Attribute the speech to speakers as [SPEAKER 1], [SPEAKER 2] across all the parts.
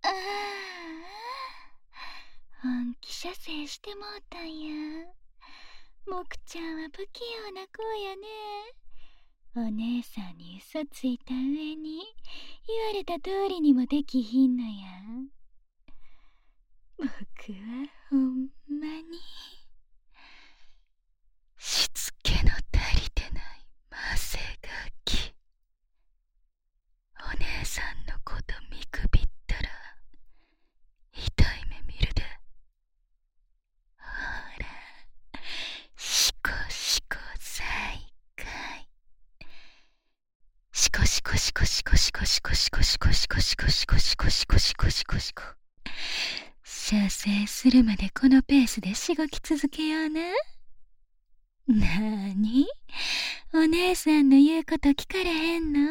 [SPEAKER 1] 本気射精してもうたんや。もくちゃんは不器用な子やね。お姉さんに嘘ついた上に言われた通りにもできひんのや。僕はほんまにしつけの足りてないマセガキ。お姉さんのこと見くびったら痛い目見るで。ほら、シコシコ再開。シコシコシコシコシコシコシコシコシコシコシコシコシコシコシコシコ。射精するまでこのペースでしごき続けような。なーに？お姉さんの言うこと聞かれへんの？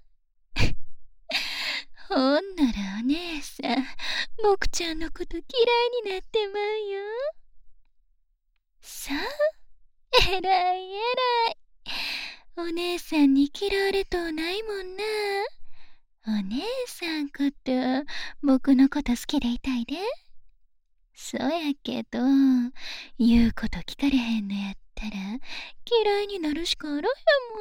[SPEAKER 1] ほんならお姉さん、もくちゃんのこと嫌いになってまうよ。そう、えらいえらい。お姉さんに嫌われとうないもんな。お姉さんこと僕のこと好きでいたいで。そやけど、言うこと聞かれへんのやったら嫌いになるしかあらへん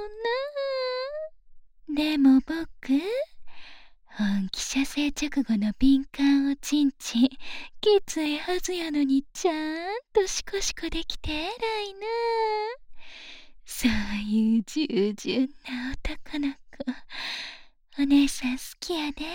[SPEAKER 1] もんな。でも僕、本気射精直後の敏感おちんちんきついはずやのにちゃんとシコシコできて偉いな。そういう従順な男の子、お姉さん好きやで。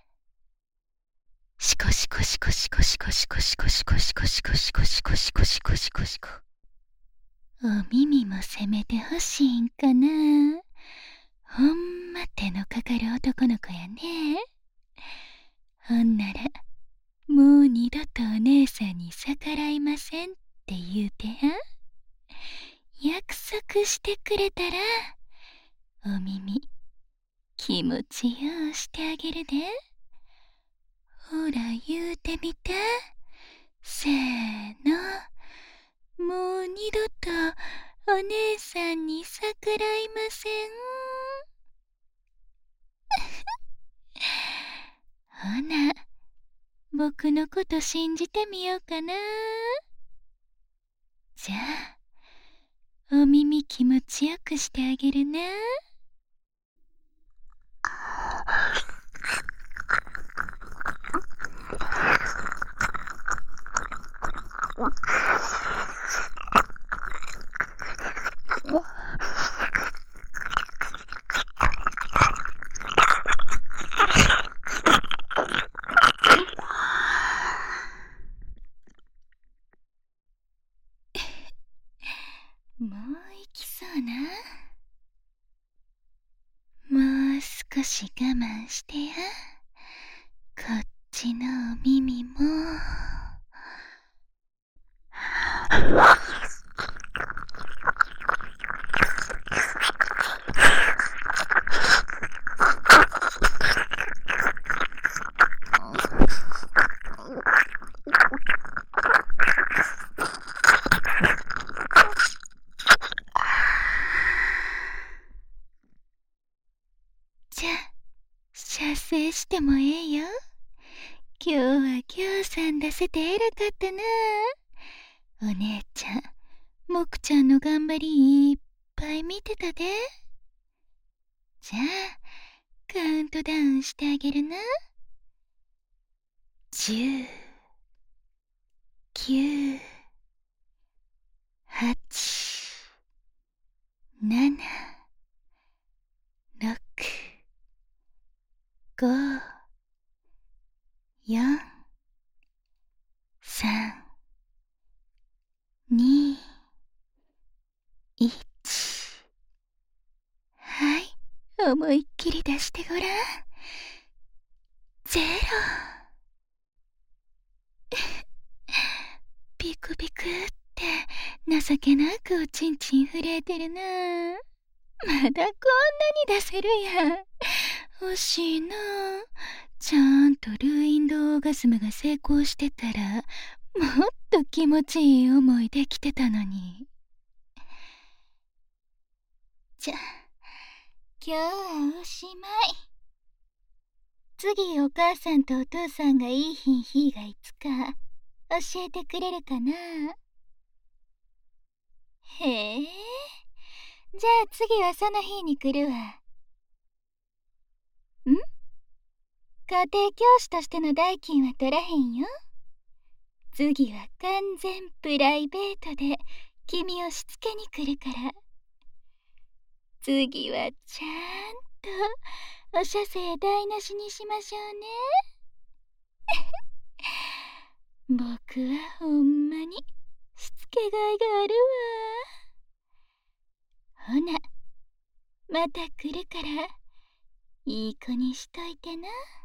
[SPEAKER 1] シコシコシコシコシコシコシコシコシコシコシコシコシコシコシコシコ。お耳も責めてほしいんかな。ほんま手のかかる男の子やね。ほんならもう二度とお姉さんに逆らいませんって言うてや。約束してくれたらお耳気持ちようしてあげるで。ほら言うてみて。せーの。もう二度とお姉さんに逆らいません。ほな、僕のこと信じてみようかな。じゃあ、お耳気持ちよくしてあげるな。もう行きそうな。もう少し我慢してや。こっちのお耳も。じゃあ、射精してもええよ。今日はぎょうさん出せて偉かったな。お姉ちゃん、もくちゃんの頑張りいっぱい見てたで。じゃあ、カウントダウンしてあげるな。10、9、8、7、6、5、4、3、2、1。はい、思いっきり出してごらん。0。ピクピクって情けなくおちんちん震えてるな。まだこんなに出せるやん。欲しいな。ちゃんとルーインドオーガズムが成功してたらもっと気持ちいい思いできてたのに。じゃあ今日はおしまい。 次お母さんとお父さんがいい日がいつか教えてくれるかな。へえ、じゃあ次はその日に来るわ。ん？家庭教師としての代金は取らへんよ。次は完全プライベートで君をしつけに来るから。次はちゃんとお射精台無しにしましょうね。僕はほんまにしつけがいがあるわ。ほな、また来るからいい子にしといてな。